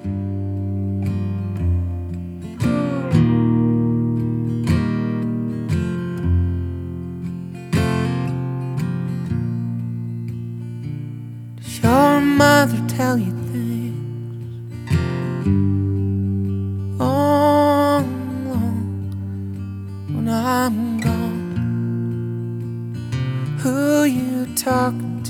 Does your mother tell you things long, long when I'm gone? Who you talking